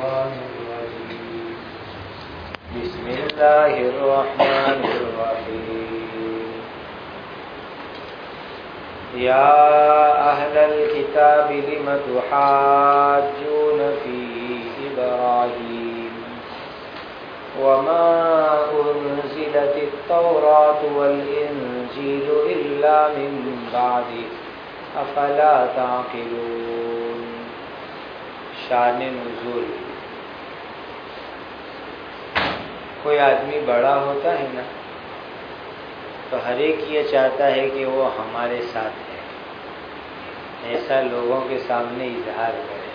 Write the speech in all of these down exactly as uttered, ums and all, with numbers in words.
الشيطان الرجيم بسم الله الرحمن الرحيم يا أهل الكتاب لم تحاجون في إبراهيم وما أنزلت التوراة والإنجيل إلا من بعده افلا تعقلون. شان نزول. کوئی آدمی بڑا ہوتا ہے نا تو ہر ایک یہ چاہتا ہے کہ وہ ہمارے ساتھ ہے، ایسا لوگوں کے سامنے اظہار کرے.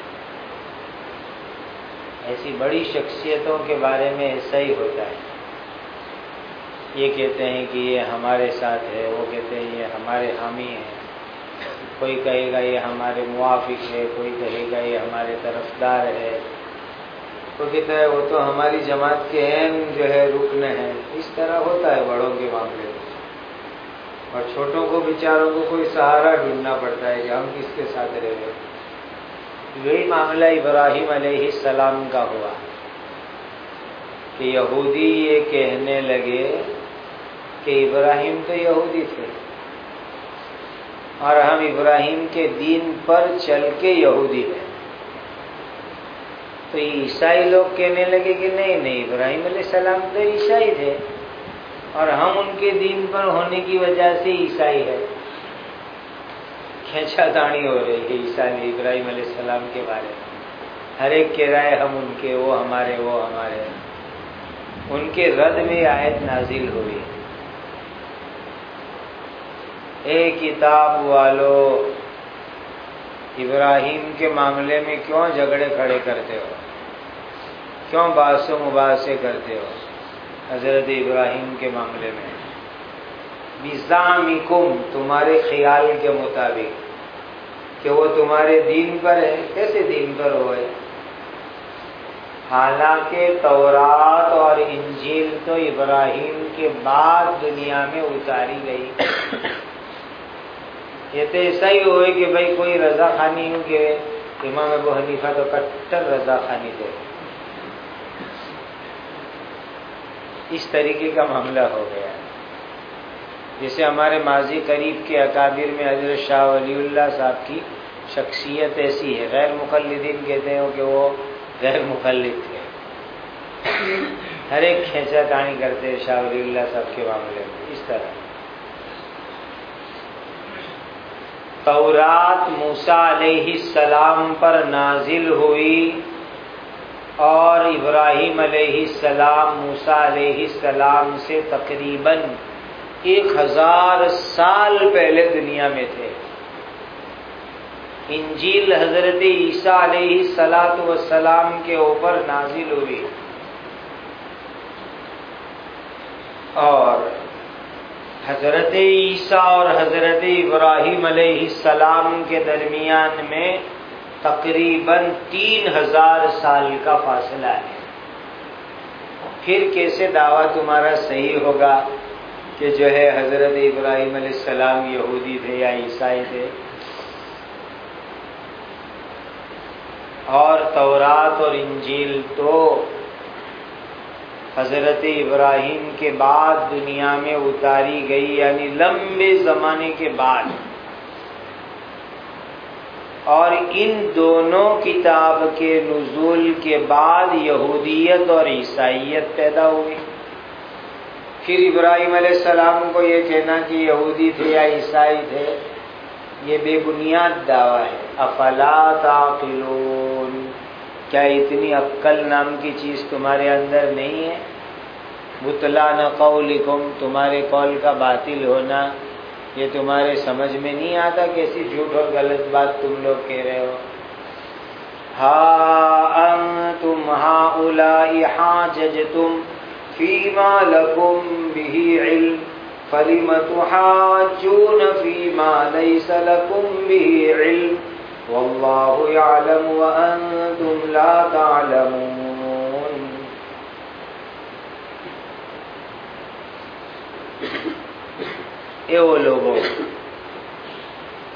ایسی بڑی شخصیتوں کے بارے میں ایسا ہی ہوتا ہے. یہ کہتے ہیں کہ یہ ہمارے ساتھ ہے، وہ کہتے ہیں یہ ہمارے حامی ہیں، کوئی کہے گا یہ ہمارے موافق ہے، کوئی کہے گا یہ ہمارے طرفدار ہے، کوئی کہتا ہے وہ تو ہماری جماعت کے اہم جو ہے رکن ہیں. اس طرح ہوتا ہے بڑوں کے معاملے میں، اور چھوٹوں کو بیچاروں کو کوئی سہارا ڈھونڈنا پڑتا ہے کہ ہم کس کے ساتھ رہے. یہی معاملہ ابراہیم علیہ السلام کا ہوا کہ یہودی یہ کہنے لگے کہ ابراہیم تو یہودی تھے اور ہم ابراہیم کے دین پر چل کے یہودی ہیں. تو عیسائی لوگ کہنے لگے کہ نہیں نہیں ابراہیم علیہ السلام تو عیسائی تھے اور ہم ان کے دین پر ہونے کی وجہ سے عیسائی ہے. کھینچا تانی ہو رہی ہے عیسائی ابراہیم علیہ السلام کے بارے میں. ہر ایک کہہ رہا ہے ہم ان کے، وہ ہمارے، وہ ہمارے. ان کے رد میں آیت نازل ہوئی، اے کتاب والو ابراہیم کے معاملے میں کیوں جھگڑے کھڑے کرتے ہو، کیوں بحث و مباحثے کرتے ہو حضرت ابراہیم کے معاملے میں. بِزَعْمِكُمْ تمہارے خیال کے مطابق کہ وہ تمہارے دین پر ہے. کیسے دین پر ہوئے؟ حالانکہ تورات اور انجیل تو ابراہیم کے بعد دنیا میں اتاری گئی. یہ تو ایسا ہی ہوئے کہ بھائی کوئی رضا خانی ہو کہ امام ابو حنیفہ تو کٹر رضا خانی تھے. اس طریقے کا معاملہ ہو گیا. جیسے ہمارے ماضی قریب کے اکابر میں حضرت شاہ ولی اللہ صاحب کی شخصیت ایسی ہے، غیر مقلدین کہتے ہیں کہ وہ غیر مقلد تھے. ہر ایک کھینچا تانی کرتے ہیں شاہ ولی اللہ صاحب کے معاملے میں. اس طرح تورات موسیٰ علیہ السلام پر نازل ہوئی اور ابراہیم علیہ السلام موسیٰ علیہ السلام سے تقریباً ایک ہزار سال پہلے دنیا میں تھے. انجیل حضرت عیسیٰ علیہ السلام کے اوپر نازل ہوئی اور حضرت عیسیٰ اور حضرت ابراہیم علیہ السلام کے درمیان میں تقریباً تین ہزار سال کا فاصلہ ہے. پھر کیسے دعویٰ تمہارا صحیح ہوگا کہ جو ہے حضرت ابراہیم علیہ السلام یہودی تھے یا عیسائی تھے؟ اور تورات اور انجیل تو حضرت ابراہیم کے بعد دنیا میں اتاری گئی، یعنی لمبے زمانے کے بعد. اور ان دونوں کتاب کے نزول کے بعد یہودیت اور عیسائیت پیدا ہوئی. پھر ابراہیم علیہ السلام کو یہ کہنا کہ یہودی تھے یا عیسائی تھے یہ بے بنیاد دعویٰ ہے. افلا تعقلون، کیا اتنی عقل نام کی چیز تمہارے اندر نہیں ہے؟ بطلان قولکم، تمہارے قول کا باطل ہونا یہ تمہارے سمجھ میں نہیں آتا؟ کیسی جھوٹ اور غلط بات تم لوگ کہہ رہے ہو. ہا انتم ہؤلاء حاججتم فیما لکم بہ علم فلم تحاجون فیما لیس لکم بہ علم واللہ یعلم وانتم لا تعلمون. اے وہ لوگوں،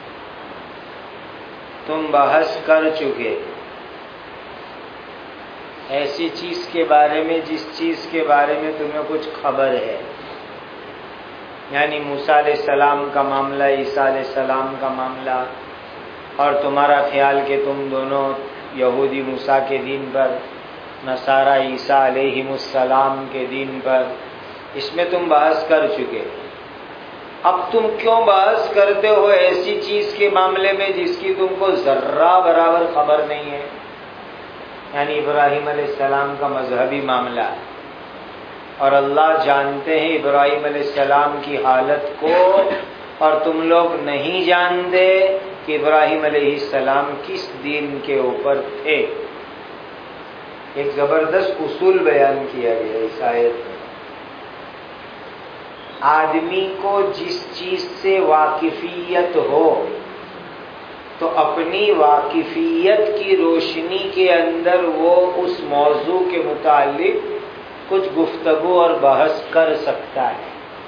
تم بحث کر چکے ایسی چیز کے بارے میں جس چیز کے بارے میں تمہیں کچھ خبر ہے، یعنی موسیٰ علیہ السلام کا معاملہ، عیسیٰ علیہ السلام کا معاملہ، اور تمہارا خیال کہ تم دونوں یہودی موسیٰ کے دین پر، نصارہ عیسیٰ علیہ السلام کے دین پر، اس میں تم بحث کر چکے۔ اب تم کیوں بحث کرتے ہو ایسی چیز کے معاملے میں جس کی تم کو ذرہ برابر خبر نہیں ہے؟ یعنی ابراہیم علیہ السلام کا مذہبی معاملہ، اور اللہ جانتے ہیں ابراہیم علیہ السلام کی حالت کو، اور تم لوگ نہیں جانتے کہ ابراہیم علیہ السلام کس دین کے اوپر تھے۔ ایک زبردست اصول بیان کیا گیا اس آیت میں۔ آدمی کو جس چیز سے واقفیت ہو تو اپنی واقفیت کی روشنی کے اندر وہ اس موضوع کے متعلق کچھ گفتگو اور بحث کر سکتا ہے۔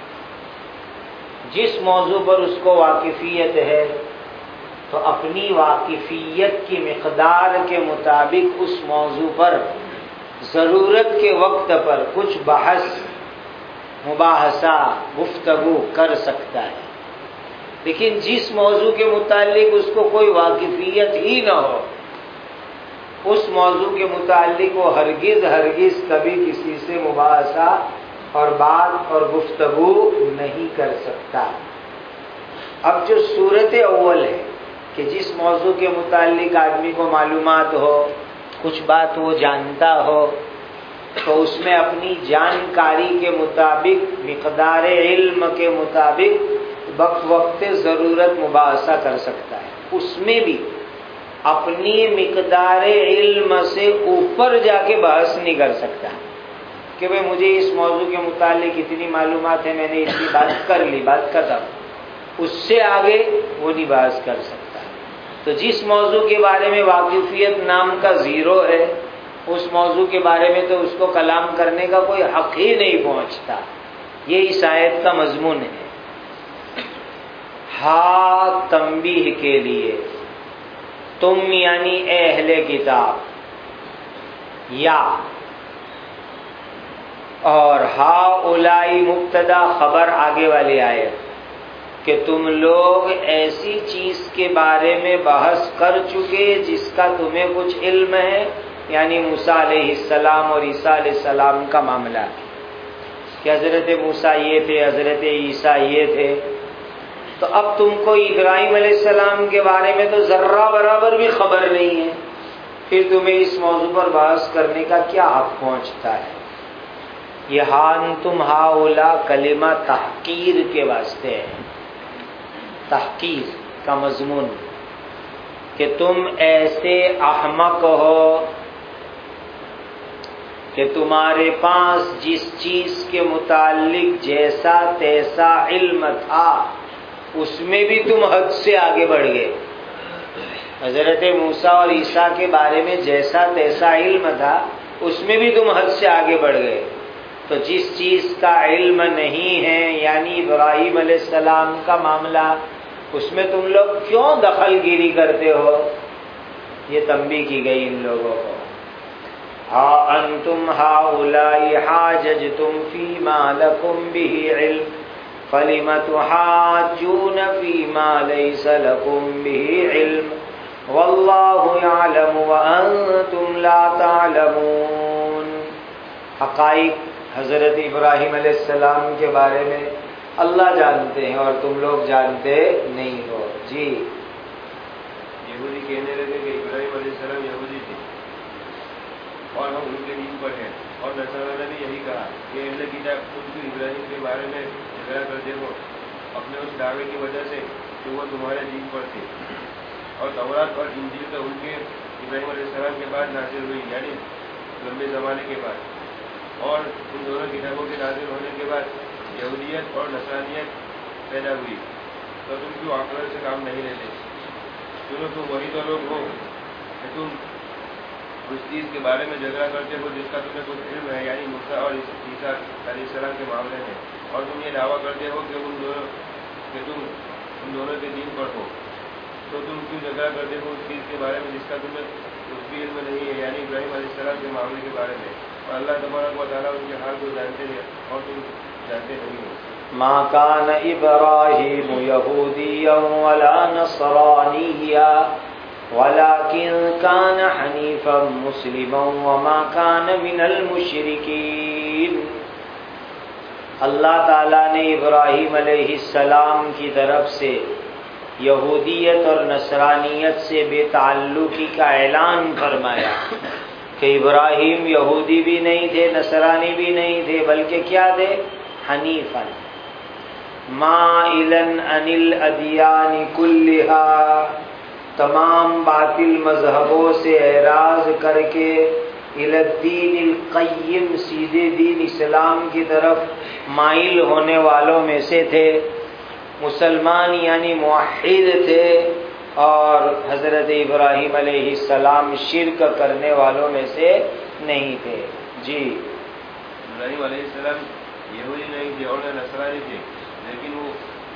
جس موضوع پر اس کو واقفیت ہے تو اپنی واقفیت کی مقدار کے مطابق اس موضوع پر ضرورت کے وقت پر کچھ بحث، مباحثہ، گفتگو کر سکتا ہے۔ لیکن جس موضوع کے متعلق اس کو کوئی واقفیت ہی نہ ہو، اس موضوع کے متعلق وہ ہرگز ہرگز کبھی کسی سے مباحثہ اور بات اور گفتگو نہیں کر سکتا۔ اب جو صورت اول ہے کہ جس موضوع کے متعلق آدمی کو معلومات ہو، کچھ بات وہ جانتا ہو، تو اس میں اپنی جانکاری کے مطابق، مقدار علم کے مطابق وقت وقت ضرورت مباحثہ کر سکتا ہے۔ اس میں بھی اپنی مقدار علم سے اوپر جا کے بحث نہیں کر سکتا کہ بھئی مجھے اس موضوع کے متعلق اتنی معلومات ہے، میں نے اتنی بات کر لی، بات ختم۔ اس سے آگے وہ نہیں بحث کر سکتا۔ تو جس موضوع کے بارے میں واقفیت نام کا زیرو ہے، اس موضوع کے بارے میں تو اس کو کلام کرنے کا کوئی حق ہی نہیں پہنچتا۔ یہ اس آیت کا مضمون ہے۔ ہا تنبیہ کے لیے، تم یعنی اے اہل کتاب، یا اور ہا اولائی مبتدا خبر آگے والی آیت، کہ تم لوگ ایسی چیز کے بارے میں بحث کر چکے جس کا تمہیں کچھ علم ہے، یعنی موسیٰ علیہ السلام اور عیسیٰ علیہ السلام کا معاملہ، کہ حضرت موسیٰ یہ تھے، حضرت عیسیٰ یہ تھے۔ تو اب تم کو ابراہیم علیہ السلام کے بارے میں تو ذرہ برابر بھی خبر نہیں ہے، پھر تمہیں اس موضوع پر بحث کرنے کا کیا حق پہنچتا ہے؟ یہ ہاں تم ہا اولا کلمہ تحقیر کے واسطے ہے، تحقیر کا مضمون، کہ تم ایسے احمق ہو کہ تمہارے پاس جس چیز کے متعلق جیسا تیسا علم تھا اس میں بھی تم حد سے آگے بڑھ گئے۔ حضرت موسیٰ اور عیسیٰ کے بارے میں جیسا تیسا علم تھا اس میں بھی تم حد سے آگے بڑھ گئے۔ تو جس چیز کا علم نہیں ہے، یعنی ابراہیم علیہ السلام کا معاملہ، اس میں تم لوگ کیوں دخل گیری کرتے ہو؟ یہ تنبیہ کی گئی ان لوگوں کو۔ ہا انتم ہؤلاء حاججتم فیما لکم بہ علم فلم تحاجون فیما لیس لکم بہ علم واللہ یعلم وانتم لا تعلمون۔ حقائق حضرت ابراہیم علیہ السلام کے بارے میں اللہ جانتے ہیں اور تم لوگ جانتے نہیں ہو۔ جی، یہودی کہنے لگے کہ ابراہیم علیہ السلام یہودی تھے اور ہم ان کے دین پر ہیں، اور نصارہ نے بھی یہی کہا کہ اہل کتاب خود بھی ابراہیم کے بارے میں جھگڑا کرتے ہو اپنے اس دعوے کی وجہ سے کہ وہ تمہارے دین پر تھے، اور تورات اور انجیل تو ان کے ابراہیم علیہ السلام کے بعد نازل ہوئی، یعنی لمبے زمانے کے بعد، اور ان دونوں کتابوں کے نازل ہونے کے بعد یہودیت اور نصرانیت پیدا ہوئی، تو تم کیوں عقل سے کام نہیں لیتے؟ چلو تم وہی تو لوگ ہو کہ تم اس چیز کے بارے میں جھگڑا کرتے ہو جس کا تمہیں کچھ علم ہے، یعنی موسیٰ اور عیسیٰ علیہ السلام کے معاملے میں، اور تم یہ دعویٰ کرتے ہو کہ ان دونوں کہ تم ان دونوں کے دین پر ہو، تو تم کیوں جھگڑا کرتے ہو اس چیز کے بارے میں جس کا تمہیں کچھ بھی علم نہیں ہے، یعنی ابراہیم علیہ السلام کے معاملے کے بارے میں، اور اللہ تبارک و تعالیٰ ان کے حال کو جانتے ہیں اور تم جانتے نہیں ہو۔ ما كان إبراهيم يهوديا ولا نصرانيا ولكن كان حنيفا مسلما وما كان من المشركين۔ اللہ تعالیٰ نے ابراہیم علیہ السلام کی طرف سے یہودیت اور نصرانیت سے بے تعلقی کا اعلان فرمایا کہ ابراہیم یہودی بھی نہیں تھے، نصرانی بھی نہیں تھے، بلکہ کیا تھے؟ حنیفاً مائلاً عن الادیان کلہا، تمام باطل مذہبوں سے اعراض کر کے الی الدین القیم، سیدھے دین اسلام کی طرف مائل ہونے والوں میں سے تھے۔ مسلمان یعنی موحد تھے، اور حضرت ابراہیم علیہ السلام شرک کرنے والوں میں سے نہیں تھے۔ جی، ابراہیم علیہ السلام یہودی نہیں تھے اور نصرانی تھے، لیکن وہ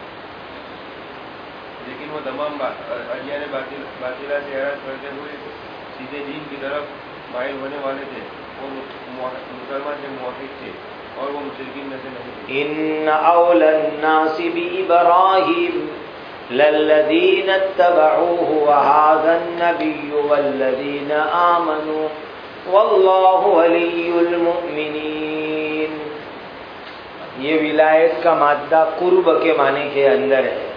لیکن وہ تمام ادیان باطل باطلہ سے اعراض کرتے ہوئے سیدھے دین کی طرف مائل ہونے والے تھے۔ وہ مسلمان سے موحد تھے اور وہ مشرکین میں سے نہیں تھے۔ ان اول الناس بابراہیم للذین اتبعوه وهذا النبی والذین آمنوا واللہ ولی المؤمنین۔ یہ ولایت کا مادہ قرب کے معنی کے اندر ہے۔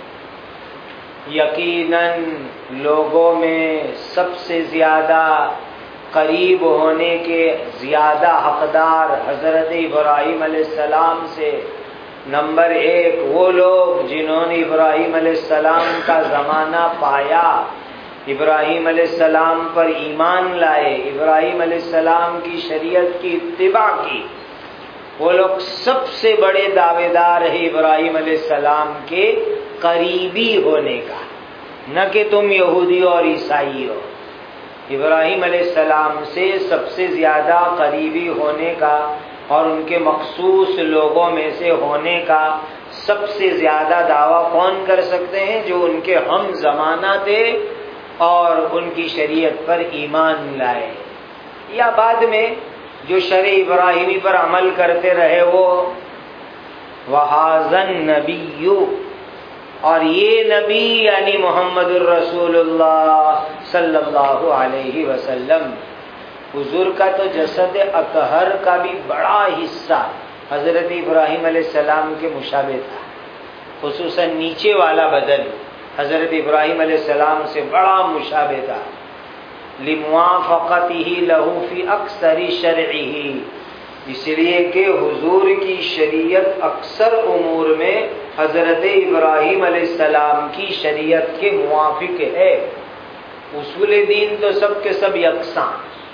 یقیناً لوگوں میں سب سے زیادہ قریب ہونے کے زیادہ حقدار حضرت ابراہیم علیہ السلام سے نمبر ایک وہ لوگ جنہوں نے ابراہیم علیہ السلام کا زمانہ پایا، ابراہیم علیہ السلام پر ایمان لائے، ابراہیم علیہ السلام کی شریعت کی اتباع کی، وہ لوگ سب سے بڑے دعوے دار ہیں ابراہیم علیہ السلام کے قریبی ہونے کا، نہ کہ تم یہودی اور عیسائی ہو۔ ابراہیم علیہ السلام سے سب سے زیادہ قریبی ہونے کا اور ان کے مخصوص لوگوں میں سے ہونے کا سب سے زیادہ دعویٰ کون کر سکتے ہیں؟ جو ان کے ہم زمانہ تھے اور ان کی شریعت پر ایمان لائے، یا بعد میں جو شرع ابراہیمی پر عمل کرتے رہے وہ وَهَذَا النَّبِيُّ، اور یہ نبی یعنی محمد الرسول اللہ صلی اللہ علیہ وسلم۔ حضور کا تو جسد اطہر کا بھی بڑا حصہ حضرت ابراہیم علیہ السلام کے مشابہ تھا، خصوصاً نیچے والا بدن حضرت ابراہیم علیہ السلام سے بڑا مشابہ تھا، لِمُوَافَقَتِهِ لَهُ فِي أَكْثَرِ شَرْعِهِ، اس لیے کہ حضور کی شریعت اکثر امور میں حضرت ابراہیم علیہ السلام کی شریعت کے موافق ہے۔ اصول دین تو سب کے سب یکساں،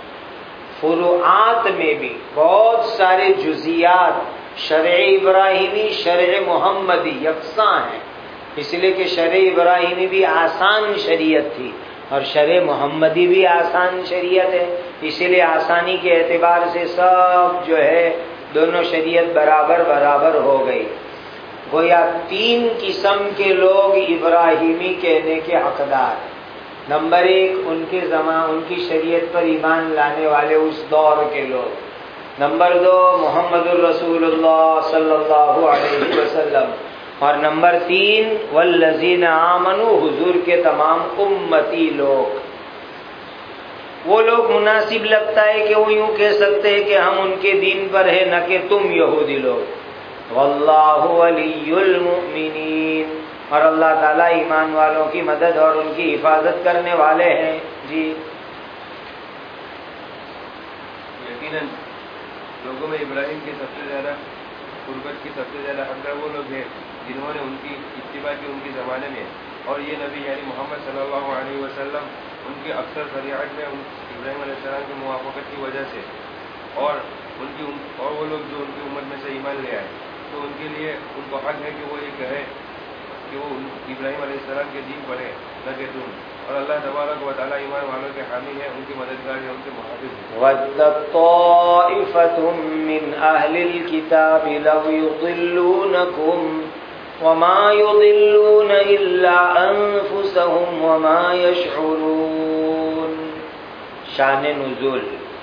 فروعات میں بھی بہت سارے جزیات شرع ابراہیمی شرع محمدی یکساں ہیں، اس لیے کہ شرع ابراہیمی بھی آسان شریعت تھی اور شرع محمدی بھی آسان شریعت ہے، اسی لیے آسانی کے اعتبار سے سب جو ہے دونوں شریعت برابر برابر ہو گئی۔ گویا تین قسم کے لوگ ابراہیمی کہنے کے حقدار ہیں۔ نمبر ایک ان کے زمان ان کی شریعت پر ایمان لانے والے اس دور کے لوگ، نمبر دو محمد الرسول اللہ صلی اللہ علیہ وسلم، اور نمبر تین والذین آمنوا، حضور کے تمام امتی لوگ۔ وہ لوگ مناسب لگتا ہے کہ وہ یوں کہہ سکتے ہیں کہ ہم ان کے دین پر ہیں، نہ کہ تم یہودی لوگ۔ واللہ ولی المؤمنین، اور اللہ تعالیٰ ایمان والوں کی مدد اور ان کی حفاظت کرنے والے ہیں۔ جی، یقیناً لوگوں میں ابراہیم کے سب سے زیادہ قربت کی سب سے زیادہ حقدار وہ لوگ ہیں جنہوں نے ان کی اتباع کی ان کے زمانے میں، اور یہ نبی یعنی محمد صلی اللہ علیہ وسلم ان کے اکثر شریعت میں ابراہیم علیہ السلام کی موافقت کی وجہ سے، اور ان کی اور وہ لوگ جو ان کی امت میں سے ایمان لے آئے، تو ان کے لیے ان کو حق ہے کہ وہ یہ کہے کہ وہ ابراہیم علیہ السلام کے دین پر ہے، نہ کہ تم، اور اللہ تبارک و تعالیٰ ایمان والوں کے حامی ہے، ان کے مددگار ہے، ان کے محافظ ہے۔ وَدَّتْ طَائِفَةٌ مِّنْ أَهْلِ الْكِتَابِ لَوْ يُضِلُّونَكُمْ وَمَا يُضِلُّونَ إِلَّا أَنفُسَهُمْ وَمَا يَشْعُرُونَ۔ شان نزول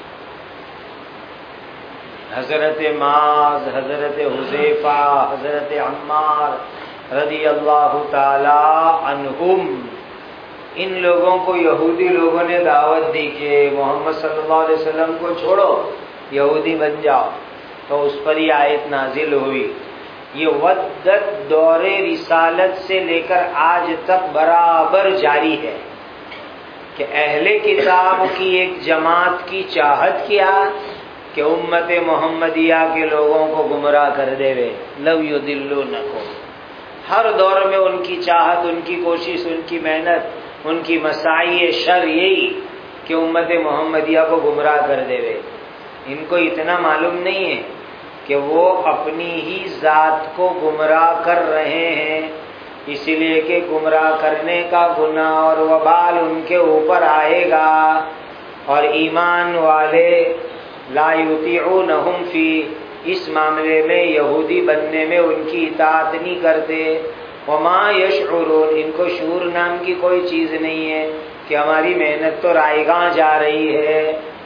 حضرت معاذ، حضرت حذیفہ، حضرت عمار رضی اللہ تعالی عنہم، ان لوگوں کو یہودی لوگوں نے دعوت دی کہ محمد صلی اللہ علیہ وسلم کو چھوڑو، یہودی بن جاؤ، تو اس پر یہ آیت نازل ہوئی۔ یہ ودت دور رسالت سے لے کر آج تک برابر جاری ہے کہ اہل کتاب کی ایک جماعت کی چاہت کیا کہ امت محمدیہ کے لوگوں کو گمراہ کر دے وے، لو یضلونکم۔ ہر دور میں ان کی چاہت، ان کی کوشش، ان کی محنت، ان کی مساعی شر یہی کہ امت محمدیہ کو گمراہ کر دے وے۔ ان کو اتنا معلوم نہیں ہے کہ وہ اپنی ہی ذات کو گمراہ کر رہے ہیں، اس لیے کہ گمراہ کرنے کا گناہ اور وبال ان کے اوپر آئے گا، اور ایمان والے لا یطیعونہم فی، اس معاملے میں یہودی بننے میں ان کی اطاعت نہیں کرتے۔ وما یشعرون، ان کو شعور نام کی کوئی چیز نہیں ہے کہ ہماری محنت تو رائیگاں جا رہی ہے۔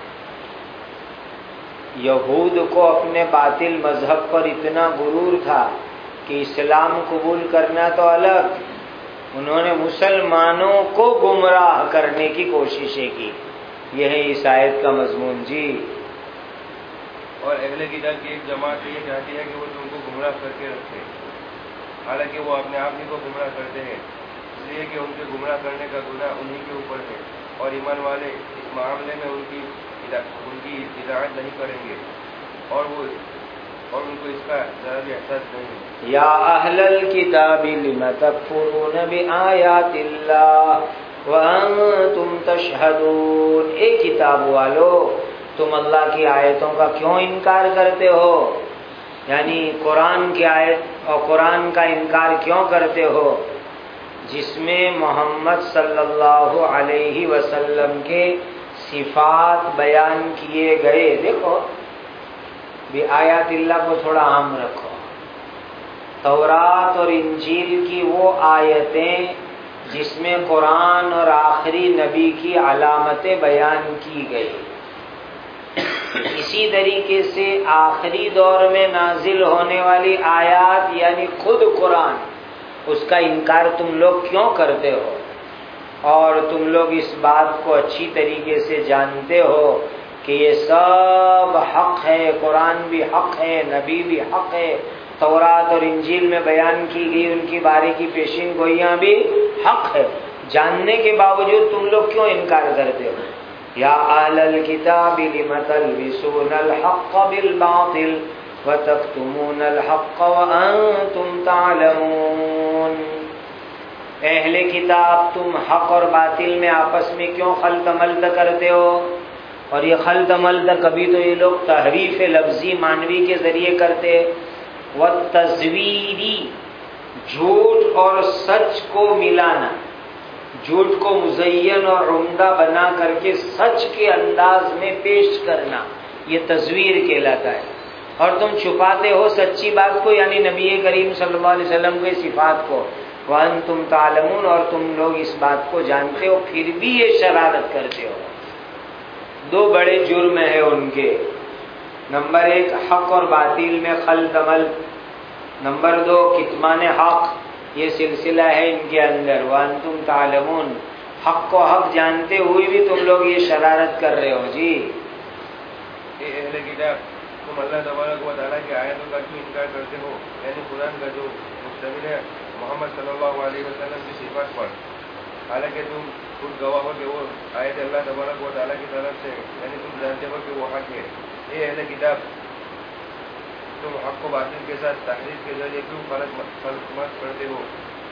یہود کو اپنے باطل مذہب پر اتنا غرور تھا کہ اسلام قبول کرنا تو الگ، انہوں نے مسلمانوں کو گمراہ کرنے کی کوششیں کی۔ یہ ہے اس آیت کا مضمون جی۔ اور اہل کتاب کی ایک جماعت یہ چاہتی ہے کہ وہ تم کو گمراہ کر کے رکھے، حالانکہ وہ اپنے آپ ہی کو گمراہ کرتے ہیں، اس لیے کہ ان کے گمراہ کرنے کا گناہ انہی کے اوپر ہے، اور ایمان والے اس معاملے میں ان کی ان کی اطاعت نہیں کریں گے، اور وہ اور ان کو اس کا ذرا بھی احساس نہیں ہے۔ یا اہل الکتاب لم تکفرون بآیات اللہ وانتم تشہدون، اے کتاب والو تم اللہ کی آیتوں کا کیوں انکار کرتے ہو؟ یعنی قرآن کی آیت اور قرآن کا انکار کیوں کرتے ہو جس میں محمد صلی اللہ علیہ وسلم کے صفات بیان کیے گئے؟ دیکھو بھی آیات اللہ کو تھوڑا عام رکھو، تورات اور انجیل کی وہ آیتیں جس میں قرآن اور آخری نبی کی علامتیں بیان کی گئی، اسی طریقے سے آخری دور میں نازل ہونے والی آیات یعنی خود قرآن، اس کا انکار تم لوگ کیوں کرتے ہو؟ اور تم لوگ اس بات کو اچھی طریقے سے جانتے ہو کہ یہ سب حق ہے، قرآن بھی حق ہے، نبی بھی حق ہے، تورات اور انجیل میں بیان کی گئی ان کی باریکی پیشین گوئیاں بھی حق ہے، جاننے کے باوجود تم لوگ کیوں انکار کرتے ہو؟ یا اہل الکتاب لم تلبسون الحق بالباطل وتکتمون الحق وانتم تعلمون، اہل کتاب تم حق اور باطل میں آپس میں کیوں خلط ملط کرتے ہو؟ اور یہ خلط ملط کبھی تو یہ لوگ تحریف لفظی معنوی کے ذریعے کرتے، والتزویری، جھوٹ اور سچ کو ملانا، جھوٹ کو مزین اور عمدہ بنا کر کے سچ کے انداز میں پیش کرنا، یہ تزویر کہلاتا ہے۔ اور تم چھپاتے ہو سچی بات کو، یعنی نبی کریم صلی اللہ علیہ وسلم کے صفات کو، وانتم تعلمون، اور تم لوگ اس بات کو جانتے ہو پھر بھی یہ شرارت کرتے ہو۔ دو بڑے جرم ہیں ان کے، نمبر ایک حق اور باطل میں خلط ملط، نمبر دو کتمان حق، یہ سلسلہ ہے ان کے اندر۔ وانتم تعلمون، حق کو حق جانتے ہوئے بھی تم لوگ یہ شرارت کر رہے ہو جی۔ اے اہل کتاب، تم اللہ تبارک و تعالیٰ کی آیتوں کا کیوں انکار کرتے ہو؟ یعنی قرآن کا جو مشتمل ہے محمد صلی اللہ علیہ وسلم کی صفات پر، حالانکہ تم خود گواہ ہو کہ وہ آیت اللہ تبارک و تعالیٰ کی طرف سے، یعنی تم جانتے ہو کہ وہ حق ہے۔ اے اہل کتاب، تم حق و باطل کے ساتھ تحریف کے ذریعے کیوں فرق مت کرتے ہو،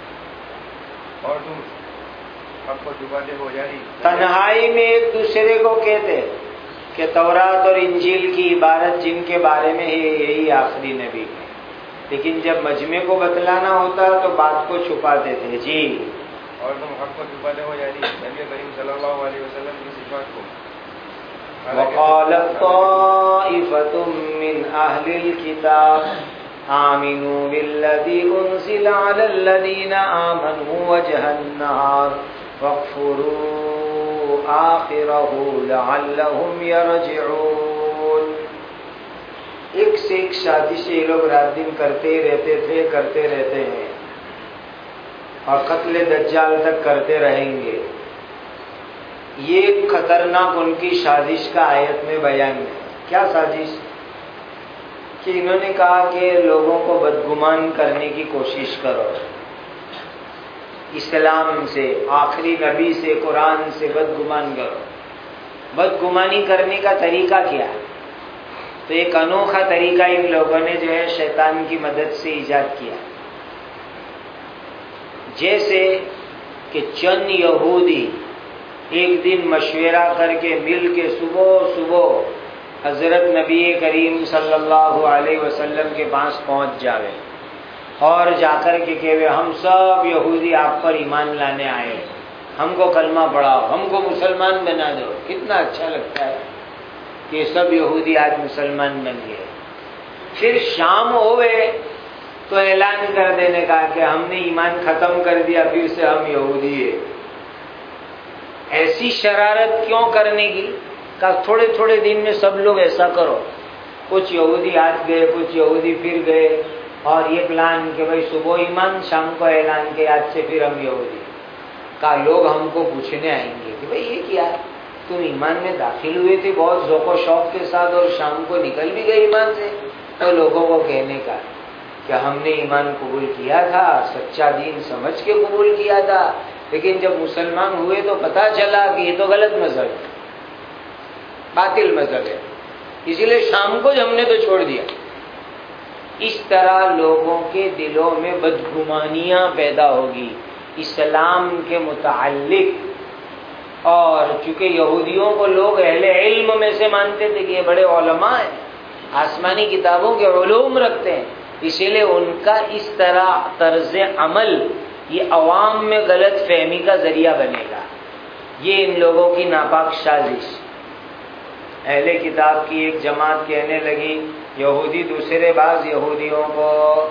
اور تم حق کو چھپاتے ہو؟ یعنی تنہائی میں ایک دوسرے کو کہتے کہ تورات اور انجیل کی عبارت جن کے بارے میں ہے یہی آخری نبی ہے، لیکن جب مجمع کو بتلانا ہوتا تو بات کو چھپاتے تھے جی۔ اور تم حق کو چھپاتے ہو، یعنی نبی کریم صلی اللہ علیہ وسلم کی صفات کو۔ وقالت طائفة من أهل الكتاب آمنوا بالذي أنزل على الذين آمنوا وجه النهار واكفروا آخرہ لعلہم یرجعون۔ ایک سے ایک سازش یہ لوگ رات دن کرتے ہی رہتے تھے، کرتے رہتے ہیں، اور قتل دجال تک کرتے رہیں گے۔ یہ خطرناک ان کی سازش کا آیت میں بیان ہے۔ کیا سازش؟ کہ انہوں نے کہا کہ لوگوں کو بدگمان کرنے کی کوشش کرو، اسلام سے، آخری نبی سے، قرآن سے بدگمان کرو۔ بدگمانی کرنے کا طریقہ کیا ہے؟ تو ایک انوکھا طریقہ ان لوگوں نے جو ہے شیطان کی مدد سے ایجاد کیا، جیسے کہ چند یہودی ایک دن مشورہ کر کے مل کے صبح صبح حضرت نبی کریم صلی اللہ علیہ وسلم کے پاس پہنچ جاوے اور جا کر کے کہے ہم سب یہودی آپ پر ایمان لانے آئے، ہم کو کلمہ پڑھاؤ، ہم کو مسلمان بنا دو۔ کتنا اچھا لگتا ہے کہ سب یہودی آج مسلمان بن گئے۔ پھر شام ہوئے تو اعلان کر دینے کا کہ ہم نے ایمان ختم کر دیا، پھر سے ہم یہودی ہیں۔ ایسی شرارت کیوں کرنے کی؟ کہ تھوڑے تھوڑے دن میں سب لوگ ایسا کرو، کچھ یہودی آج گئے، کچھ یہودی پھر گئے، اور یہ پلان کہ بھائی صبح ایمان، شام کو اعلان کے آج سے پھر ہم یہودی کا لوگ ہم کو پوچھنے آئیں گے کہ بھائی یہ کیا ہے، تم ایمان میں داخل ہوئے تھے بہت ذوق و شوق کے ساتھ اور شام کو نکل بھی گئے ایمان سے۔ تو لوگوں کو کہنے کا کہ ہم نے ایمان قبول کیا تھا، سچا دین سمجھ کے قبول کیا تھا، لیکن جب مسلمان ہوئے تو پتہ چلا کہ یہ تو غلط مذہب ہے، باطل مذہب ہے، اسی لیے شام کو ہم نے تو چھوڑ دیا۔ اس طرح لوگوں کے دلوں میں بدگمانیاں پیدا ہوگی اسلام کے متعلق، اور چونکہ یہودیوں کو لوگ اہل علم میں سے مانتے تھے کہ یہ بڑے علماء ہیں، آسمانی کتابوں کے علوم رکھتے ہیں، اسی لیے ان کا اس طرح طرز عمل یہ عوام میں غلط فہمی کا ذریعہ بنے گا۔ یہ ان لوگوں کی ناپاک سازش۔ اہل کتاب کی ایک جماعت کہنے لگی یہودی دوسرے بعض یہودیوں کو،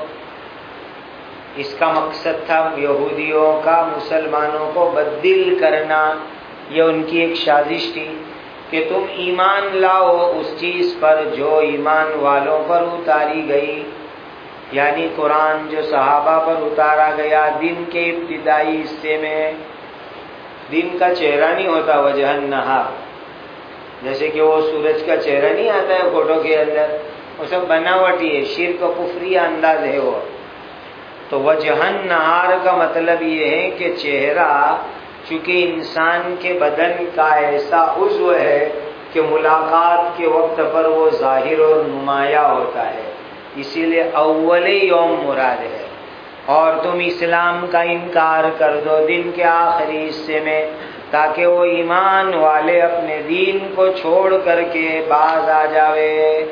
اس کا مقصد تھا یہودیوں کا مسلمانوں کو بددل کرنا۔ یہ ان کی ایک سازش تھی کہ تم ایمان لاؤ اس چیز پر جو ایمان والوں پر اتاری گئی، یعنی قرآن جو صحابہ پر اتارا گیا دن کے ابتدائی حصے میں۔ دن کا چہرہ نہیں ہوتا وجہ النہار، جیسے کہ وہ سورج کا چہرہ نہیں آتا ہے فوٹو کے اندر، وہ سب بناوٹی ہے، شرک و کفری انداز ہے وہ۔ تو وجہ النہار کا مطلب یہ ہے کہ چہرہ چونکہ انسان کے بدن کا ایسا عضو ہے کہ ملاقات کے وقت پر وہ ظاہر اور نمایاں ہوتا ہے، اسی لیے اول یوم مراد ہے۔ اور تم اسلام کا انکار کر دو دن کے آخری حصے میں، تاکہ وہ ایمان والے اپنے دین کو چھوڑ کر کے باز آ جاوے۔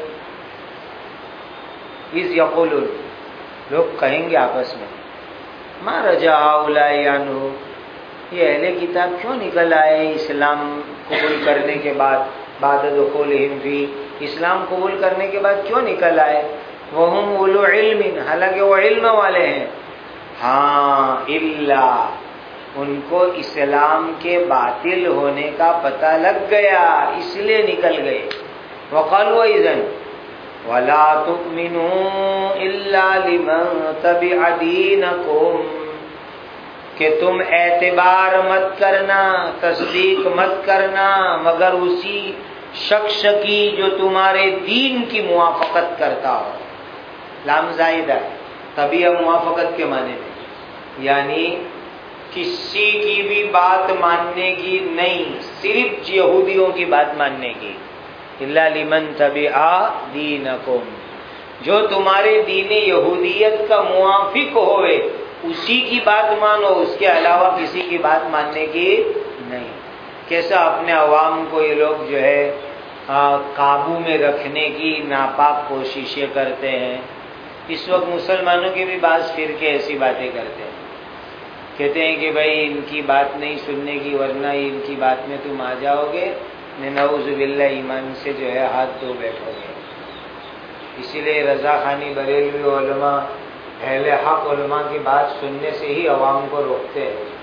اذ یقولون، لوگ کہیں گے آپس میں، ما رجع هؤلاء عنہ، یہ اہل کتاب کیوں نکل آئے اسلام قبول کرنے کے بعد، بعد دخولہم فی، اسلام قبول کرنے کے بعد کیوں نکل آئے؟ وہم اولو علم، حالانکہ وہ علم والے ہیں۔ ہاں الا، ان کو اسلام کے باطل ہونے کا پتہ لگ گیا اس لیے نکل گئے۔ وقالوا اذن ولا تؤمنوا الا لمن تبع دینکم، کہ تم اعتبار مت کرنا، تصدیق مت کرنا مگر اسی شخص کی جو تمہارے دین کی موافقت کرتا ہو۔ لام زائدہ طبیع موافقت کے معنی میں، یعنی کسی کی بھی بات ماننے کی نہیں، صرف یہودیوں کی بات ماننے کی۔ الا لمن تبع دینکم، جو تمہارے دین یہودیت کا موافق ہوئے اسی کی بات مانو، اس کے علاوہ کسی کی بات ماننے کی نہیں۔ کیسا اپنے عوام کو یہ لوگ جو ہے قابو میں رکھنے کی ناپاک کوششیں کرتے ہیں۔ اس وقت مسلمانوں کے بھی بعض فرقے ایسی باتیں کرتے ہیں، کہتے ہیں کہ بھائی ان کی بات نہیں سننے کی، ورنہ ان کی بات میں تم آ جاؤ گے، نعوذ باللہ ایمان سے جو ہے ہاتھ دھو بیٹھو گے۔ اسی لیے رضا خانی بریلوی علماء، اہل حق علماء کی بات سننے سے ہی عوام کو روکتے ہیں کہ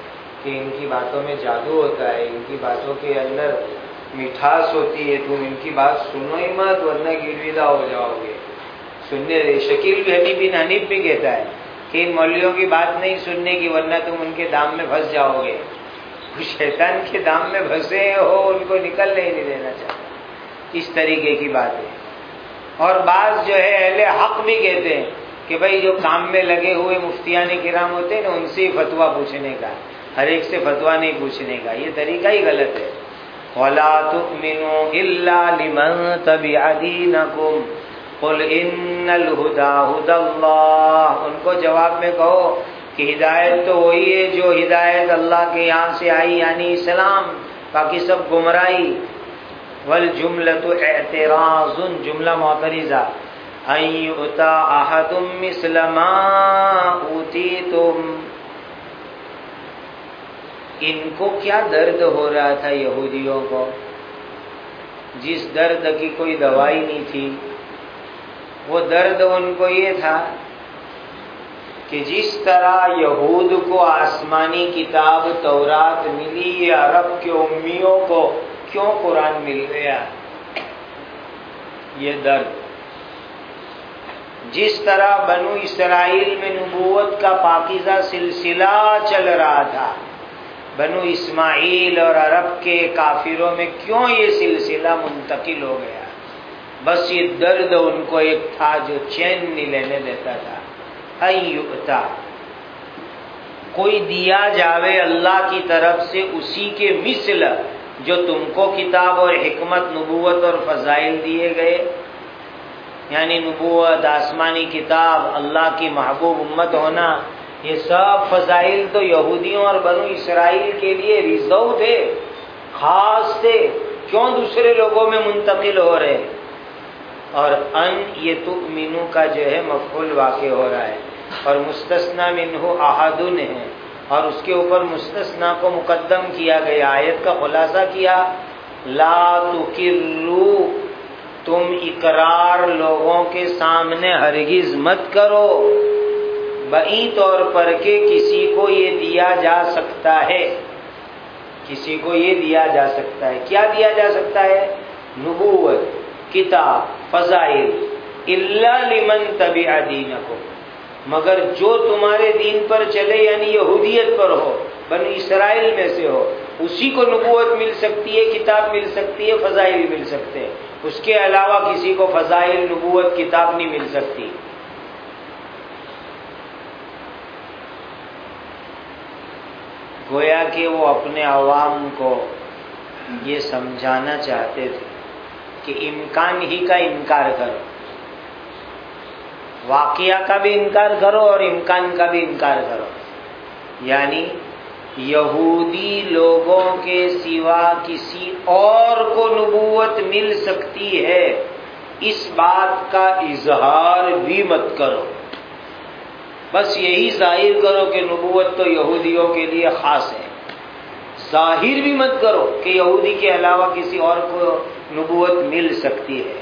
کہ ان کی باتوں میں جادو ہوتا ہے، ان کی باتوں کے اندر مٹھاس ہوتی ہے، تم ان کی بات سنو ہی مت ورنہ گرویدہ ہو جاؤ گے. سننے دے. شکیل بن حنیف بھی کہتا ہے کہ ان مولویوں کی بات نہیں سننے کی ورنہ تم ان کے دام میں پھنس جاؤ گے. شیطان کے دام میں پھنسے ہو، ان کو نکلنے ہی نہیں دینا چاہتا. اس طریقے کی بات ہے. اور بعض جو ہے اہل حق بھی کہتے ہیں کہ بھائی جو کام میں لگے ہوئے مفتیان کرام ہوتے ہیں نا، ان سے ہی فتویٰ پوچھنے کا، ہر ایک سے فتویٰ نہیں پوچھنے کا. یہ طریقہ ہی غلط ہے. وَلَا تُؤْمِنُوا إِلَّا لِمَن تَبِعَ دِينَكُمْ قُلْ إِنَّ الْهُدَى هُدَى اللَّهِ. ان کو جواب میں کہو کہ ہدایت تو وہی ہے جو ہدایت اللہ کے یہاں سے آئی، یعنی اسلام، باقی سب گمراہی. وَالْجُمْلَةُ اعْتِرَاضٌ، جملہ معترضہ. أَن يُؤْتَىٰ أَحَدٌ مِثْلَ مَا أُوتِيتُمْ. ان کو کیا درد ہو رہا تھا یہودیوں کو، جس درد کی کوئی دوائی نہیں تھی. وہ درد ان کو یہ تھا کہ جس طرح یہود کو آسمانی کتاب تورات ملی، عرب کے امیوں کو کیوں قرآن مل گیا، یہ درد. جس طرح بنو اسرائیل میں نبوت کا پاکیزہ سلسلہ چل رہا تھا، بنو اسماعیل اور عرب کے کافروں میں کیوں یہ سلسلہ منتقل ہو گیا. بس یہ درد ان کو ایک تھا جو چین نہیں لینے دیتا تھا. ایُؤْتَىٰ، کوئی دیا جاوے اللہ کی طرف سے اسی کے مثل جو تم کو کتاب اور حکمت، نبوت اور فضائل دیے گئے. یعنی نبوت، آسمانی کتاب، اللہ کی محبوب امت ہونا، یہ سب فضائل تو یہودیوں اور بنو اسرائیل کے لیے ریزرو تھے، خاص تھے. کیوں دوسرے لوگوں میں منتقل ہو رہے؟ اور ان یہ تؤمنو کا جو ہے مفعول واقع ہو رہا ہے، اور مستثنی منہ احدن ہے، اور اس کے اوپر مستثنی کو مقدم کیا گیا. آیت کا خلاصہ کیا، لا تقروا، تم اقرار لوگوں کے سامنے ہرگز مت کرو، بعید طور پر کہ کسی کو یہ دیا جا سکتا ہے. کسی کو یہ دیا جا سکتا ہے. کیا دیا جا سکتا ہے؟ نبوت، کتاب، فضائل. الا لمن تبع دینکم، مگر جو تمہارے دین پر چلے، یعنی یہودیت پر ہو، بنی اسرائیل میں سے ہو، اسی کو نبوت مل سکتی ہے، کتاب مل سکتی ہے، فضائل مل سکتے ہیں. اس کے علاوہ کسی کو فضائل، نبوت، کتاب نہیں مل سکتی. گویا کہ وہ اپنے عوام کو یہ سمجھانا چاہتے تھے کہ امکان ہی کا انکار کرو، واقعہ کا بھی انکار کرو اور امکان کا بھی انکار کرو. یعنی یہودی لوگوں کے سوا کسی اور کو نبوت مل سکتی ہے، اس بات کا اظہار بھی مت کرو. بس یہی ظاہر کرو کہ نبوت تو یہودیوں کے لیے خاص ہے. ظاہر بھی مت کرو کہ یہودی کے علاوہ کسی اور کو نبوت مل سکتی ہے.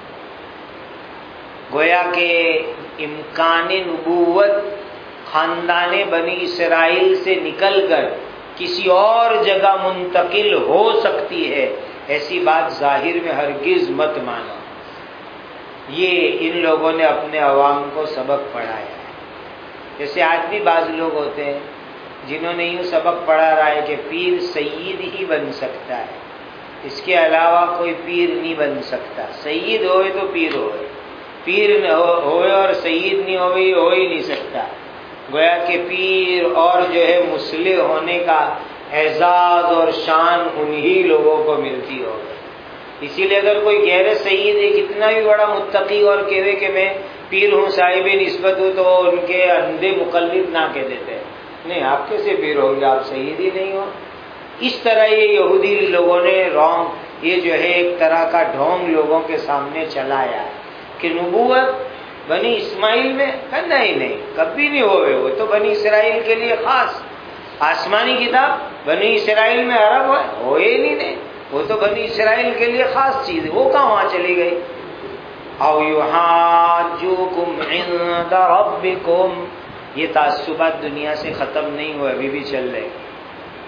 گویا کہ امکان نبوت خاندان بنی اسرائیل سے نکل کر کسی اور جگہ منتقل ہو سکتی ہے، ایسی بات ظاہر میں ہرگز مت مانو. یہ ان لوگوں نے اپنے عوام کو سبق پڑھایا ہے. جیسے آج بھی بعض لوگ ہوتے ہیں جنہوں نے یوں سبق پڑھا رہا ہے کہ پیر سید ہی بن سکتا ہے، اس کے علاوہ کوئی پیر نہیں بن سکتا. سید ہوئے تو پیر ہوئے، پیر ہوئے اور سید نہیں ہوئے ہو ہی نہیں سکتا. گویا کہ پیر اور جو ہے مصلح ہونے کا اعزاز اور شان انہی لوگوں کو ملتی ہوگی. اسی لیے اگر کوئی گہرے سید ہے، کتنا بھی بڑا متقی اور کہے کہ میں پیر ہوں، صاحب نسبت ہوں، تو ان کے اندھے مقلد نہ کہہ دیتے نہیں، آپ کیسے پیر ہوں گے، آپ سید ہی نہیں ہو. اس طرح یہ یہودی لوگوں نے رونگ، یہ جو ہے ایک طرح کا ڈھونگ لوگوں کے سامنے چلایا ہے کہ نبوت بنی اسماعیل میں کرنا ہی نہیں، کبھی نہیں ہوئے، وہ تو بنی اسرائیل کے لیے خاص. آسمانی کتاب بنی اسرائیل میں عرب ہوئے ہوئے ہی نہیں نہیں، وہ تو بنی اسرائیل کے لیے خاص چیز ہے، وہ کہاں وہاں چلی گئی. او یحاجوکم عند ربکم، یہ تعصبات دنیا سے ختم نہیں ہوئے، ابھی بھی چل رہے.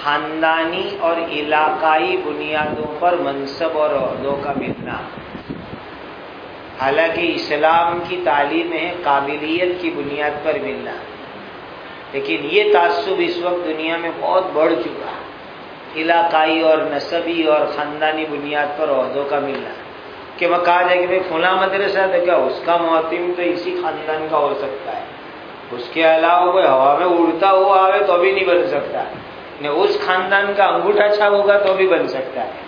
خاندانی اور علاقائی بنیادوں پر منصب اور عہدوں کا ملنا. حالانکہ اسلام کی تعلیم ہے قابلیت کی بنیاد پر ملنا، لیکن یہ تعصب اس وقت دنیا میں بہت بڑھ چکا ہے، علاقائی اور نسبی اور خاندانی بنیاد پر عہدوں کا ملنا. کہ وہ کہا جائے کہ بھائی فلاں مدرسہ تو کیا اس کا محتم تو اسی خاندان کا ہو سکتا ہے، اس کے علاوہ کوئی ہوا میں اڑتا ہوا آوے تو بھی نہیں بن سکتا، نہیں اس خاندان کا انگوٹھا چھاپ ہوگا تو بھی بن سکتا ہے.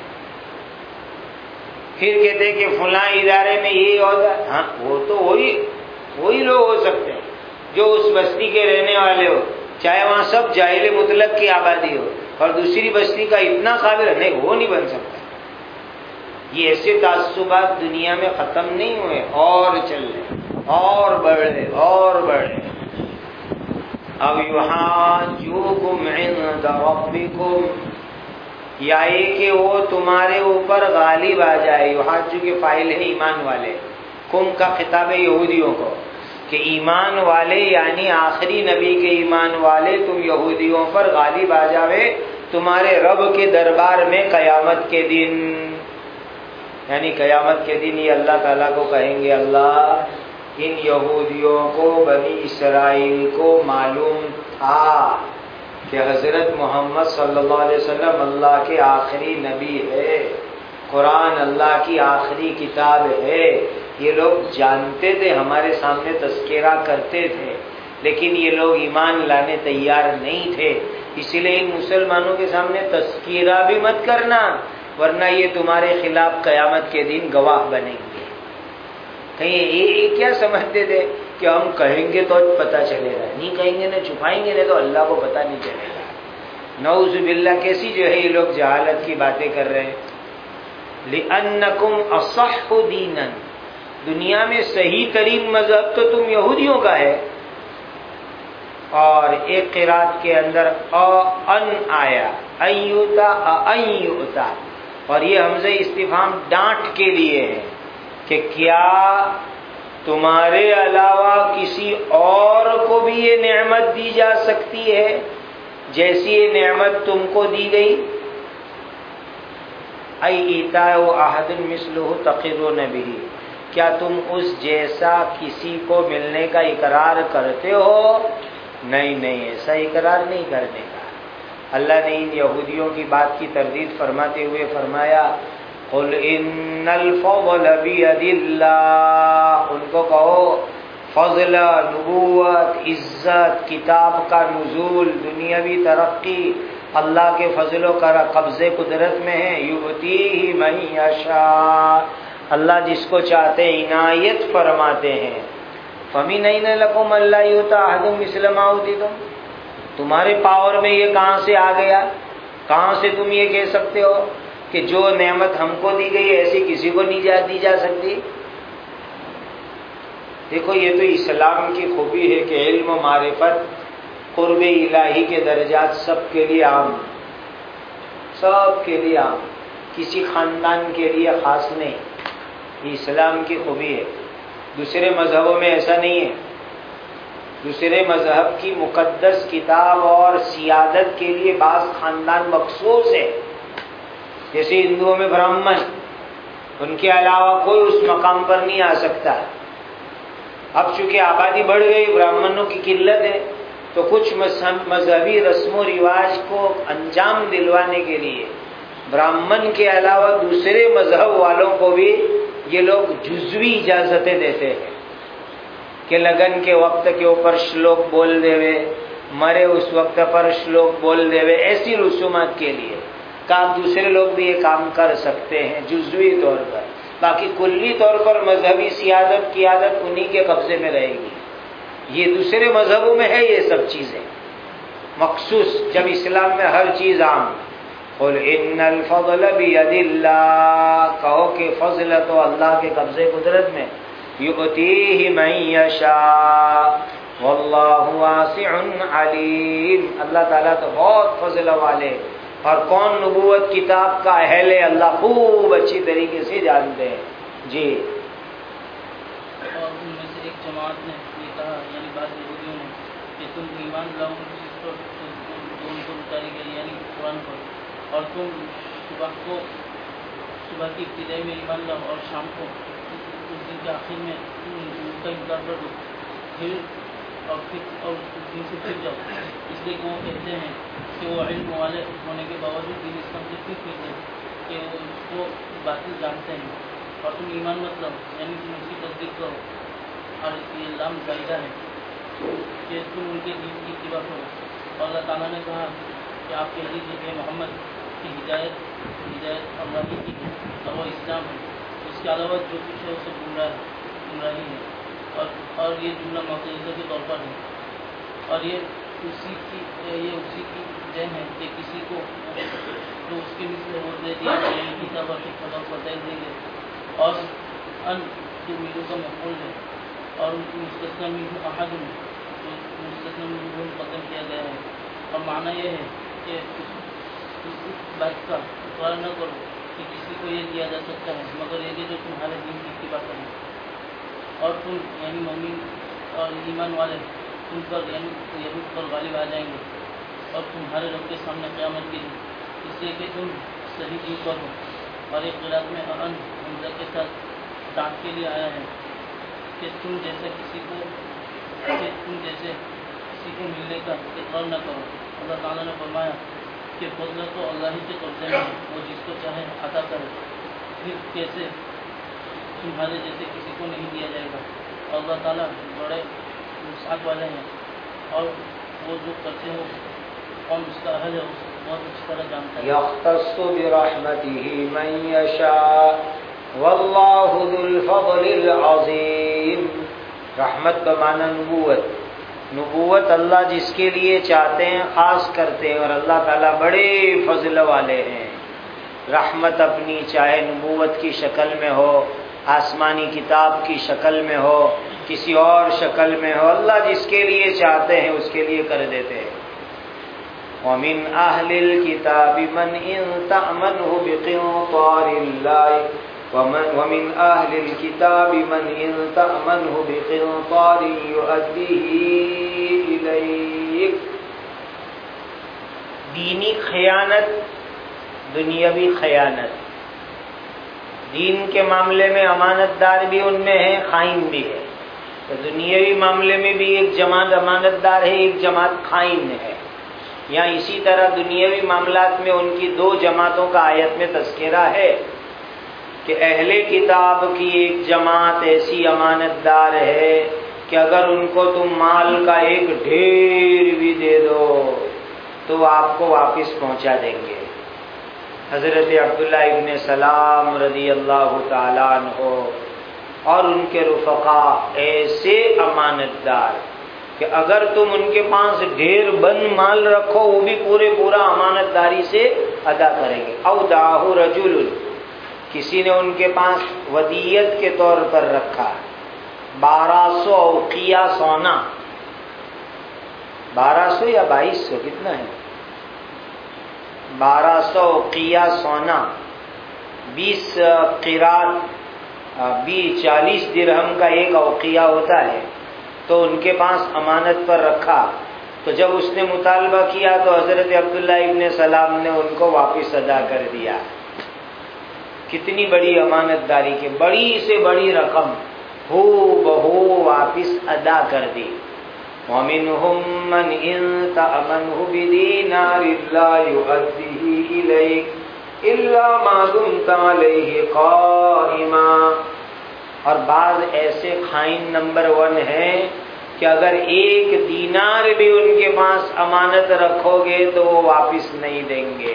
پھر کہتے ہیں کہ فلاں ادارے میں یہ عہدہ، ہاں وہ تو وہی وہی لوگ ہو سکتے ہیں جو اس بستی کے رہنے والے ہو، چاہے وہاں سب جاہل مطلق کی آبادی ہو، اور دوسری بستی کا اتنا قابل ہے، نہیں وہ نہیں بن سکتا. یہ ایسے تعصبات دنیا میں ختم نہیں ہوئے، اور چل رہے اور بڑھ رہے اور بڑھ رہے. اب یحاجوکم عند ربکم، یا یہ کہ وہ تمہارے اوپر غالب آ جائے. یحاجو کے فاعل ہے ایمان والے، کم کا خطاب ہے یہودیوں کو کہ ایمان والے یعنی آخری نبی کے ایمان والے تم یہودیوں پر غالب آ جاوے تمہارے رب کے دربار میں قیامت کے دن. یعنی قیامت کے دن یہ اللہ تعالیٰ کو کہیں گے اللہ ان یہودیوں کو بنی اسرائیل کو معلوم تھا کہ حضرت محمد صلی اللہ علیہ وسلم اللہ کے آخری نبی ہے، قرآن اللہ کی آخری کتاب ہے. یہ لوگ جانتے تھے، ہمارے سامنے تذکرہ کرتے تھے، لیکن یہ لوگ ایمان لانے تیار نہیں تھے. اسی لیے ان مسلمانوں کے سامنے تذکرہ بھی مت کرنا، ورنہ یہ تمہارے خلاف قیامت کے دن گواہ بنیں گے. کہیں یہ کیا سمجھتے تھے کہ ہم کہیں گے تو پتہ چلے گا، نہیں کہیں گے نہ چھپائیں گے نہ تو اللہ کو پتہ نہیں چلے گا. نعوذ باللہ، کیسی جو ہے یہ لوگ جہالت کی باتیں کر رہے ہیں. لِأَنَّكُمْ أَصَحُّ دِينًا، دنیا میں صحیح ترین مذہب تو تم یہودیوں کا ہے. اور ایک قرات کے اندر ان آیا ایوتا ایوتا، اور یہ حمزہ استفہام ڈانٹ کے لیے ہے کہ کیا تمہارے علاوہ کسی اور کو بھی یہ نعمت دی جا سکتی ہے جیسی یہ نعمت تم کو دی گئی. ای ایتاء احد مثلہ تقرون بہ، کیا تم اس جیسا کسی کو ملنے کا اقرار کرتے ہو؟ نہیں نہیں، ایسا اقرار نہیں کرنے کا. اللہ نے ان یہودیوں کی بات کی تردید فرماتے ہوئے فرمایا قل ان الفضل بید اللہ، ان کو کہو فضل، نبوت، عزت، کتاب کا نزول، دنیاوی ترقی اللہ کے فضل و قبضے قدرت میں ہے. یؤتیہ من یشاء، اللہ جس کو چاہتے عنایت فرماتے ہیں. فمن این لکم اللہ یؤتی احد مثل ما اوتیتم، تمہارے پاور میں یہ کہاں سے آ گیا؟ کہاں سے تم یہ کہہ سکتے ہو کہ جو نعمت ہم کو دی گئی ایسی کسی کو نہیں دی جا سکتی؟ دیکھو یہ تو اسلام کی خوبی ہے کہ علم و معرفت، قرب الہی کے درجات سب کے لیے عام، سب کے لیے عام، کسی خاندان کے لیے خاص نہیں. یہ اسلام کی خوبی ہے. دوسرے مذہبوں میں ایسا نہیں ہے. دوسرے مذہب کی مقدس کتاب اور سیادت کے لیے بعض خاندان مخصوص ہے، جیسے ہندوؤں میں برہمن، ان کے علاوہ کوئی اس مقام پر نہیں آ سکتا. اب چونکہ آبادی بڑھ گئی، برہمنوں کی قلت ہے، تو کچھ مذہبی رسم و رواج کو انجام دلوانے کے لیے برہمن کے علاوہ دوسرے مذہب والوں کو بھی یہ لوگ جزوی اجازتیں دیتے ہیں کہ لگن کے وقت کے اوپر شلوک بول دے وے، مرے اس وقت پر شلوک بول دے وے، ایسی رسومات کے لیے کہ آپ دوسرے لوگ بھی یہ کام کر سکتے ہیں جزوی طور پر. باقی کلی طور پر مذہبی سیادت قیادت انہی کے قبضے میں رہے گی. یہ دوسرے مذہبوں میں ہے یہ سب چیزیں مخصوص، جب اسلام میں ہر چیز عام. قل ان الفضل بید اللہ، کہو کہ فضل تو اللہ کے قبضے قدرت میں. یؤتیہ من یشاء واللہ واسع علیم، اللہ تعالیٰ تو بہت فضل والے، اور کون نبوت کتاب کا اہل ہے اللہ خوب اچھی طریقے سے جانتے ہیں. جی اور ان میں سے ایک جماعت نے یہ کہا، یعنی بعض یہودیوں نے، کہ تم ایمان لاؤ جس پر تو ان کو اتاری کے لیے یعنی قرآن پر، اور تم صبح کو صبح کی ابتدائی میں ایمان لاؤ اور شام کو اس دن کے آخر میں ان کا انکار کر دو، پھر اور پھر اور اس دن سے پھر جاؤ، اس لیے کہ وہ کہتے ہیں کہ وہ علم والے ہونے کے باوجود دین اسلام سے پھر پھرتے ہیں کہ وہ اس کو باطل جانتے ہیں، اور تم ایمان مت لاؤ یعنی تم اس کی تصدیق کرو، اور یہ لام زائدہ ہے کہ تم ان کے دین کی اتباع کرو۔ اور اللہ تعالیٰ نے کہا کہ آپ کہہ دیجیے کہ محمد کی ہدایت ہدایت اللہ ہی کی ہے اور وہ اسلام ہے، اس کے علاوہ جو کچھ ہے وہ سب گمراہ گمراہی ہے، اور اور یہ جملہ معترضہ کے طور پر ہے، اور یہ اسی کی یہ اسی کی دین ہے کہ کسی کو جو اس کے مثل وہ دے دیا جائے کتاب اور خدا بتائی دیں گے، اور ان جو میروں کا مقبول ہے، اور ان کی مستثنی منہ احد جو مستثنی منہ مقدم کیا گیا ہے، اور معنی یہ ہے کہ اس بات کا اقرار نہ کرو کہ کسی کو یہ دیا جا سکتا ہے مگر یہ کہ جو تمہارے دین کی اتباع کریں، اور تم یعنی مومن اور ایمان والے تم پر یعنی یہود پر غالب آ جائیں گے اور تمہارے رب کے سامنے قیامت کے دن، اس لیے کہ تم صحیح دین پر ہو۔ اور ایک قرآن میں ان حمزہ کے ساتھ ڈانٹ کے لیے آیا ہے کہ تم جیسے کسی کو کہ تم جیسے کسی کو ملنے کا اقرار نہ کرو۔ اللہ تعالیٰ نے فرمایا کہ فضل تو اللہ ہی کے قبضے میں ہے، وہ جس کو چاہے عطا کرے، پھر کیسے تمہارے جیسے کسی کو نہیں دیا جائے گا، اور اللہ تعالیٰ بڑے وسعت والے ہیں، اور وہ جو کرتے ہو کون اس کا اہل ہے اس بہت اچھی طرح جانتا ہے۔ یختص برحمتہ من یشاء واللہ ذو الفضل العظیم۔ رحمت کا معنی نبوت، نبوت اللہ جس کے لیے چاہتے ہیں خاص کرتے ہیں، اور اللہ تعالیٰ بڑے فضل والے ہیں۔ رحمت اپنی چاہے نبوت کی شکل میں ہو، آسمانی کتاب کی شکل میں ہو، کسی اور شکل میں ہو، اللہ جس کے لیے چاہتے ہیں اس کے لیے کر دیتے ہیں۔ وَمِنْ أَهْلِ الْكِتَابِ مَنْ إِنْ تَأْمَنْهُ بِقِنْطَارٍ لَا وَمِنْ أَهْلِ الْكِتَابِ مَنْ إِنْ تَأْمَنْهُ بِقِنْطَارٍ يُؤَدِّهِ إِلَيْكَ۔ دینی خیانت، دنیاوی خیانت، دین کے معاملے میں امانت دار بھی ان میں ہے، خائن بھی ہے، تو دنیاوی معاملے میں بھی ایک جماعت امانت دار ہے، ایک جماعت خائن ہے۔ یہاں اسی طرح دنیاوی معاملات میں ان کی دو جماعتوں کا آیت میں تذکرہ ہے کہ اہل کتاب کی ایک جماعت ایسی امانت دار ہے کہ اگر ان کو تم مال کا ایک ڈھیر بھی دے دو تو آپ کو واپس پہنچا دیں گے۔ حضرت عبداللہ ابن سلام رضی اللہ تعالیٰ عنہ اور ان کے رفقا ایسے امانت دار کہ اگر تم ان کے پاس ڈھیر بند مال رکھو وہ بھی پورے پورا امانت داری سے ادا کریں گے۔ او دعاہ رجل، کسی نے ان کے پاس ودیت کے طور پر رکھا بارہ سو اوقیہ سونا، بارہ سو یا بائیس سو کتنا ہے، بارہ سو اوقیہ سونا، بیس قیرات، بیس چالیس درہم کا ایک اوقیہ ہوتا ہے، تو ان کے پاس امانت پر رکھا، تو جب اس نے مطالبہ کیا تو حضرت عبداللہ ابن سلام نے ان کو واپس ادا کر دیا۔ کتنی بڑی امانت داری کے، بڑی سے بڑی رقم ہو بہو واپس ادا کر دی۔ وَمِنْهُمْ مَنْ إِنْ تَأْمَنْهُ بِدِينَارٍ لَا يُؤَدِّهِ إِلَيْكَ إِلَّا مَا دُمْتَ عَلَيْهِ قَائِمًا۔ اور بعض ایسے خائن نمبر ون ہیں کہ اگر ایک دینار بھی ان کے پاس امانت رکھو گے تو وہ واپس نہیں دیں گے۔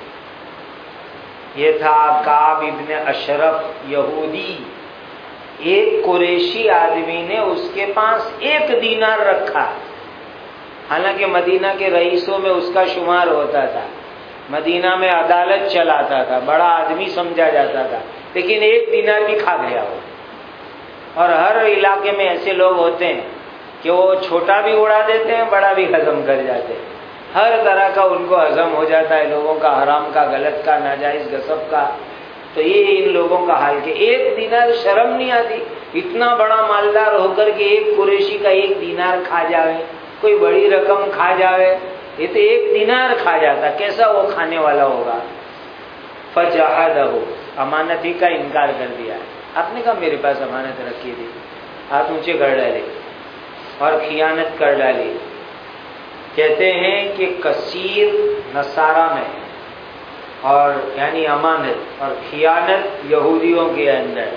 یہ تھا کعب ابن اشرف یہودی، ایک قریشی آدمی نے اس کے پاس ایک دینار رکھا، حالانکہ مدینہ کے رئیسوں میں اس کا شمار ہوتا تھا، مدینہ میں عدالت چلاتا تھا، بڑا آدمی سمجھا جاتا تھا، لیکن ایک دینار بھی کھا گیا وہ۔ اور ہر علاقے میں ایسے لوگ ہوتے ہیں کہ وہ چھوٹا بھی اڑا دیتے ہیں، بڑا بھی ہضم کر جاتے ہیں، ہر طرح کا ان کو ہضم ہو جاتا ہے، لوگوں کا حرام کا، غلط کا، ناجائز غصب کا۔ تو یہ ان لوگوں کا حال کہ ایک دینار شرم نہیں آتی، اتنا بڑا مالدار ہو کر کے ایک قریشی کا ایک دینار کھا جاوے، کوئی بڑی رقم کھا جاوے، یہ تو ایک دینار کھا جاتا، کیسا وہ کھانے والا ہوگا؟ فجحدہ، امانت ہی کا انکار کر دیا۔ آپ نے کہا میرے پاس امانت رکھی تھی، ہاتھ اونچے کر ڈالے اور خیانت کر ڈالی۔ کہتے ہیں کہ کثیر نصارہ میں اور یعنی امانت اور خیانت یہودیوں کے اندر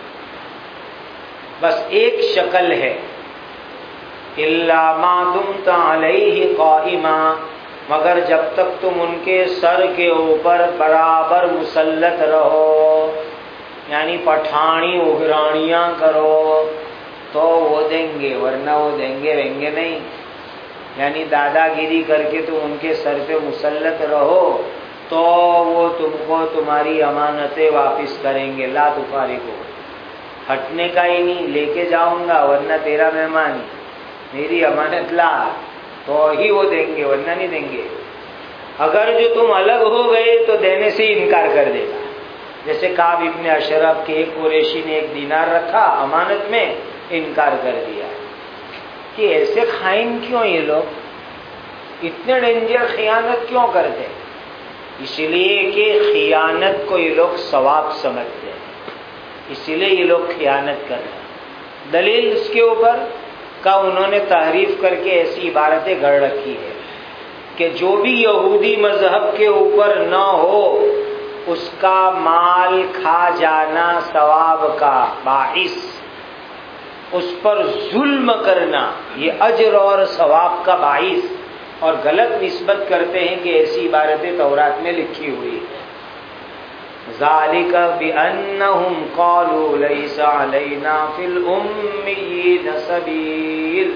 بس ایک شکل ہے، الا ما دمت علیہ قائما، مگر جب تک تم ان کے سر کے اوپر برابر مسلط رہو، یعنی پٹھانی اگرانیاں کرو تو وہ دیں گے، ورنہ وہ دیں گے رہیں گے نہیں۔ یعنی دادا گیری کر کے تم ان کے سر پہ مسلط رہو تو وہ تم کو تمہاری امانتیں واپس کریں گے۔ لا تفارقو، ہٹنے کا ہی نہیں، لے کے جاؤں گا ورنہ تیرا مہمان، میری امانت لا تو ہی وہ دیں گے ورنہ نہیں دیں گے۔ اگر جو تم الگ ہو گئے تو دینے سے انکار کر دے گا۔ جیسے کعب ابن اشرف کے ایک قریشی نے ایک دینار رکھا امانت میں، انکار کر دیا کہ ایسے خائن کیوں یہ لوگ اتنے ڈینجر خیانت کیوں کرتے؟ اس لیے کہ خیانت کو یہ لوگ ثواب سمجھتے ہیں، اسی لیے یہ لوگ خیانت کر رہے ہیں۔ دلیل اس کے اوپر کا انہوں نے تحریف کر کے ایسی عبارتیں گھڑ رکھی ہے کہ جو بھی یہودی مذہب کے اوپر نہ ہو اس کا مال کھا جانا ثواب کا باعث، اس پر ظلم کرنا یہ اجر اور ثواب کا باعث، اور غلط نسبت کرتے ہیں کہ ایسی عبارتیں تورات میں لکھی ہوئی ہے۔ ذالک بأنہم قالوا لیس علینا فی الأمیین سبیل،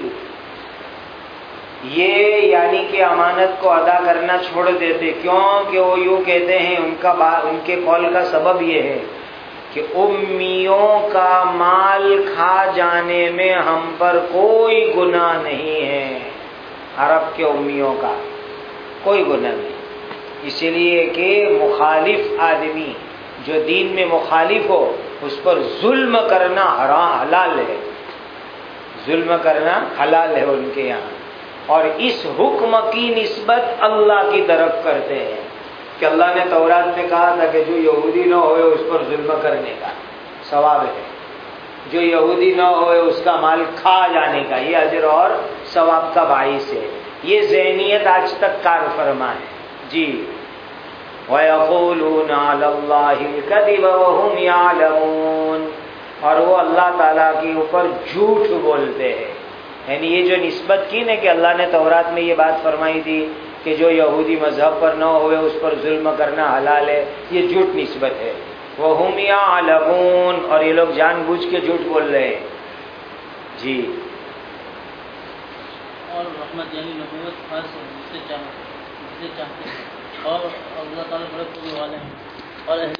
یہ یعنی کہ امانت کو ادا کرنا چھوڑ دیتے، کیوں کہ وہ یوں کہتے ہیں، ان کا ان کے قول کا سبب یہ ہے کہ امیوں کا مال کھا جانے میں ہم پر کوئی گناہ نہیں ہے، عرب کے امیوں کا کوئی گناہ نہیں، اس لیے کہ مخالف آدمی جو دین میں مخالف ہو اس پر ظلم کرنا حرام حلال ہے، ظلم کرنا حلال ہے ان کے یہاں، اور اس حکم کی نسبت اللہ کی طرف کرتے ہیں کہ اللہ نے تورات میں کہا تھا کہ جو یہودی نہ ہوئے اس پر ظلم کرنے کا ثواب ہے، جو یہودی نہ ہوئے اس کا مال کھا جانے کا یہ اجر اور ثواب کا باعث ہے۔ یہ ذہنیت آج تک کار فرما ہے جی۔ وَيَقُولُونَ عَلَى اللَّهِ الْكَذِبَ وَهُمْ يَعْلَمُونَ، اور وہ اللہ تعالیٰ کے اوپر جھوٹ بولتے ہیں، یعنی یہ جو نسبت کی نا کہ اللہ نے تورات میں یہ بات فرمائی تھی کہ جو یہودی مذہب پر نہ ہوئے اس پر ظلم کرنا حلال ہے، یہ جھوٹ نسبت ہے۔ وَهُمْ يَعْلَمُونَ، اور یہ لوگ جان بوجھ کے جھوٹ بول رہے ہیں جی۔ اور رحمت یعنی نبوت خاص ہے، جس سے چاہتے جس سے چاہتے ہیں، اور اللہ تعالیٰ بڑے قدر والے ہیں، اور